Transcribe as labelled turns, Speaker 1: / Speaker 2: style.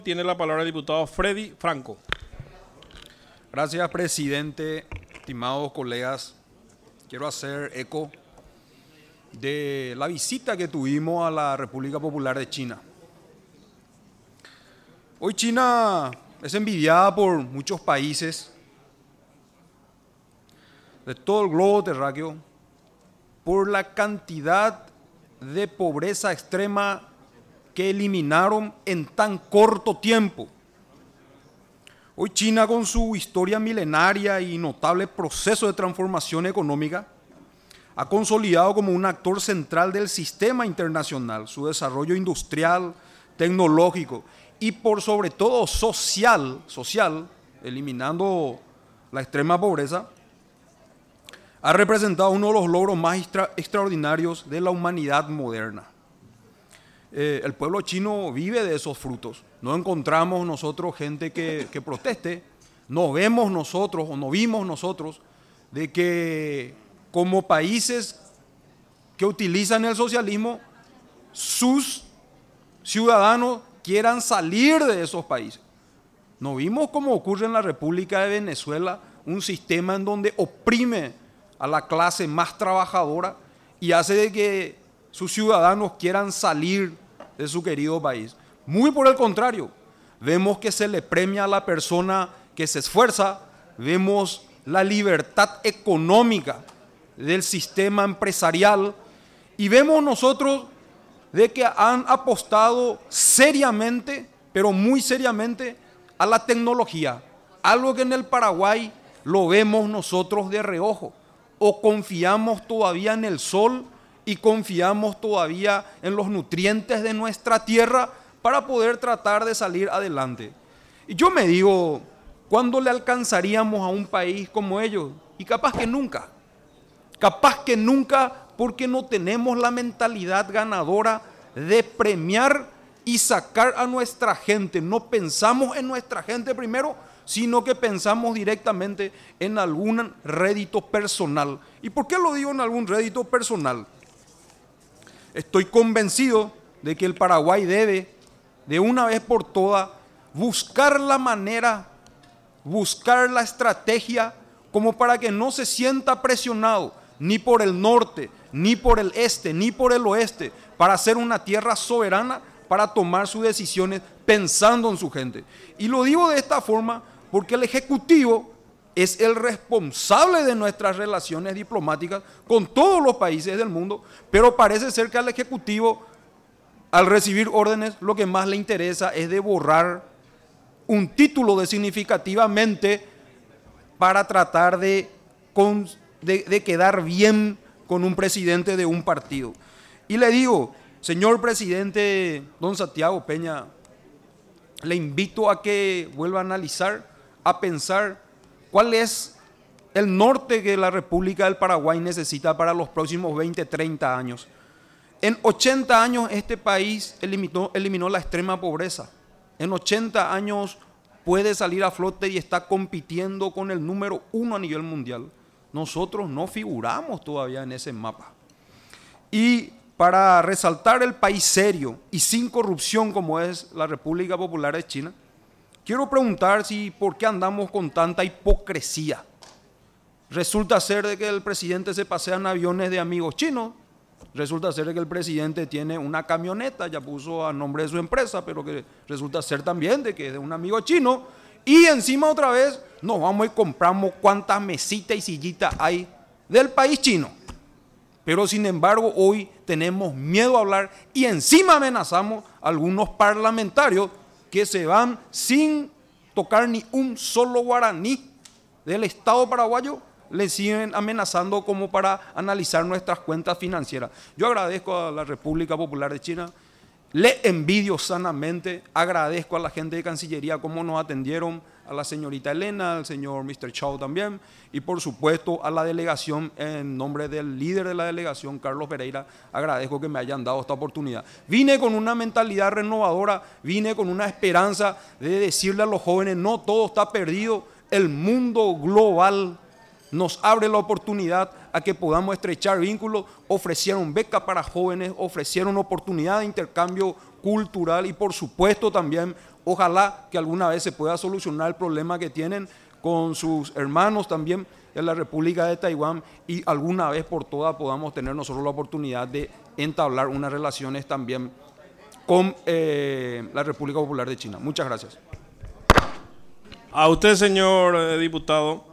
Speaker 1: Tiene la palabra el diputado Freddy Franco.
Speaker 2: Gracias, presidente. Estimados colegas, quiero hacer eco de la visita que tuvimos a la República Popular de China. Hoy China es envidiada por muchos países de todo el globo terráqueo por la cantidad de pobreza extrema que eliminaron en tan corto tiempo. Hoy China, con su historia milenaria y notable proceso de transformación económica, ha consolidado como un actor central del sistema internacional su desarrollo industrial, tecnológico y por sobre todo social, eliminando la extrema pobreza, ha representado uno de los logros más extraordinarios de la humanidad moderna. El pueblo chino vive de esos frutos. No encontramos nosotros gente que proteste, no vemos nosotros o no vimos nosotros de que como países que utilizan el socialismo, sus ciudadanos quieran salir de esos países. No vimos como ocurre en la República de Venezuela, un sistema en donde oprime a la clase más trabajadora y hace de que sus ciudadanos quieran salir de su querido país. Muy por el contrario, vemos que se le premia a la persona que se esfuerza, vemos la libertad económica del sistema empresarial y vemos nosotros de que han apostado seriamente, pero muy seriamente, a la tecnología, algo que en el Paraguay lo vemos nosotros de reojo, o confiamos todavía en el sol y confiamos todavía en los nutrientes de nuestra tierra para poder tratar de salir adelante. Y yo me digo, ¿cuándo le alcanzaríamos a un país como ellos? Y capaz que nunca porque no tenemos la mentalidad ganadora de premiar y sacar a nuestra gente. No pensamos en nuestra gente primero, sino que pensamos directamente en algún rédito personal. ¿Y por qué lo digo en algún rédito personal? Estoy convencido de que el Paraguay debe, de una vez por todas, buscar la manera, buscar la estrategia como para que no se sienta presionado ni por el norte, ni por el este, ni por el oeste, para ser una tierra soberana, para tomar sus decisiones pensando en su gente. Y lo digo de esta forma porque el Ejecutivo es el responsable de nuestras relaciones diplomáticas con todos los países del mundo, pero parece ser que al Ejecutivo, al recibir órdenes, lo que más le interesa es de borrar un título de significativamente para tratar de quedar bien con un presidente de un partido. Y le digo, señor presidente don Santiago Peña, le invito a que vuelva a analizar, a pensar cuál es el norte que la República del Paraguay necesita para los próximos 20, 30 años. En 80 años este país eliminó la extrema pobreza. En 80 años puede salir a flote y está compitiendo con el número 1 a nivel mundial. Nosotros no figuramos todavía en ese mapa. Y para resaltar el país serio y sin corrupción como es la República Popular de China, quiero preguntar por qué andamos con tanta hipocresía. Resulta ser de que el presidente se pasea en aviones de amigos chinos, resulta ser de que el presidente tiene una camioneta, ya puso a nombre de su empresa, pero que resulta ser también de que es de un amigo chino, y encima otra vez nos vamos y compramos cuantas mesitas y sillitas hay del país chino. Pero sin embargo hoy tenemos miedo a hablar y encima amenazamos a algunos parlamentarios que se van sin tocar ni un solo guaraní del Estado paraguayo, le siguen amenazando como para analizar nuestras cuentas financieras. Yo agradezco a la República Popular de China, le envidio sanamente, agradezco a la gente de Cancillería cómo nos atendieron, a la señorita Elena, al señor Mr. Chao también, y por supuesto a la delegación, en nombre del líder de la delegación, Carlos Pereira, agradezco que me hayan dado esta oportunidad. Vine con una mentalidad renovadora, vine con una esperanza de decirle a los jóvenes, no todo está perdido, el mundo global nos abre la oportunidad a que podamos estrechar vínculos, ofrecieron becas para jóvenes, ofrecieron oportunidad de intercambio cultural y por supuesto también ojalá que alguna vez se pueda solucionar el problema que tienen con sus hermanos también en la República de Taiwán y alguna vez por todas podamos tener nosotros la oportunidad de entablar unas relaciones también con la República Popular de China. Muchas gracias.
Speaker 1: A usted, señor diputado.